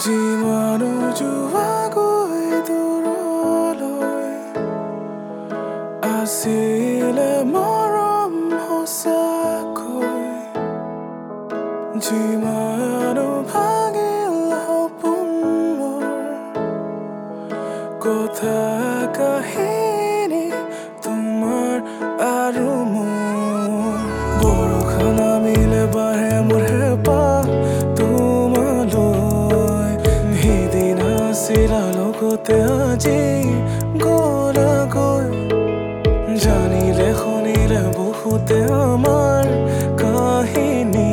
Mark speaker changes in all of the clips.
Speaker 1: যিমানো যোৱাগৈ দূৰলৈ আছিলে মৰম সঁচাকৈ যিমানো ভাগিল সপোন মোৰ কথা কাহিনী তোমাৰ আৰু মোৰ বৰষুণ নামিলে বাঢ়ে মোৰ হেঁপাহ তোমালৈ সিদিনা আছিলা লগতে আজি গ'লাগৈ জানিলে শুনিলে বহুতে আমাৰ কাহিনী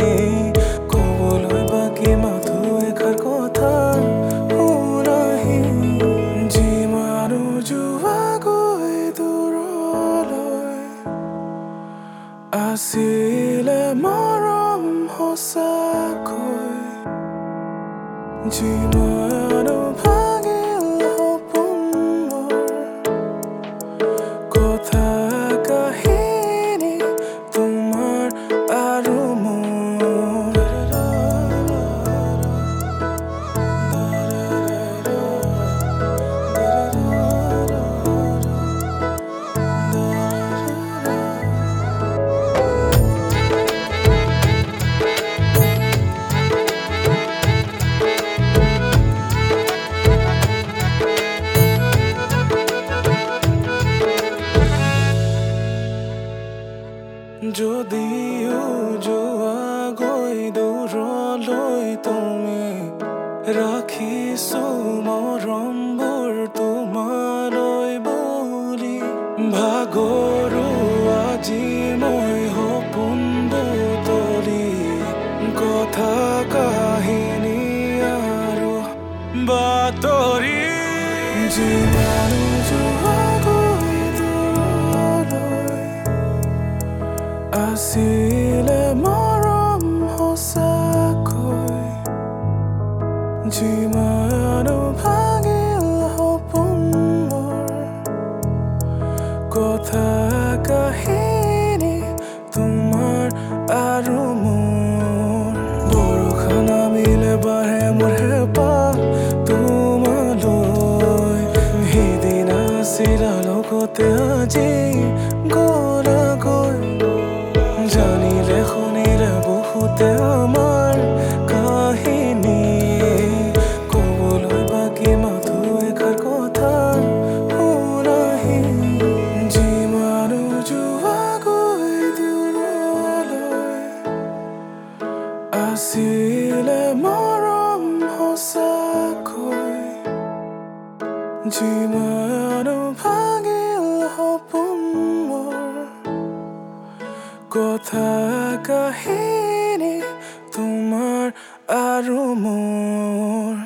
Speaker 1: ক'বলৈ বাকী মাথো এষাৰ কথা শুনাহি যিমানো যোৱাগৈ দূৰলৈ আছিলে মৰম সঁচাকৈ যিমানো ভাগিল সপোন মোৰ কথা কাহিনী তোমাৰ আৰু মোৰ যদিও যোৱাগৈ দূৰলৈ তুমি ৰাখিছো মৰমবোৰ তোমালৈ বুলি ভাগৰো আজি মই সপোন বুটলি কথা কাহিনী আৰু বাতৰি যিমানো যোৱাগৈ দূৰলৈ আছিলে মৰম সঁচাকৈ যিমানো ভাগিল সপোন মোৰ কথা কাহিনী তোমাৰ আৰু মোৰ বৰষুণ নামিলে বাঢ়ে মোৰ হেঁপাহ তোমালৈ সিদিনা আছিলা লগতে আজি গ'লাগৈ জানিলে শুনিলে বহুতে আমাৰ কাহিনী ক'বলৈ বাকী মাথো এষাৰ কথা শুনাহি যিমানো যোৱাগৈ দূৰলৈ আছিলে মৰম সঁচাকৈ যিমানো ভাগিল সপোন মোৰ কথা কাহিনী তোমাৰ আৰু মোৰ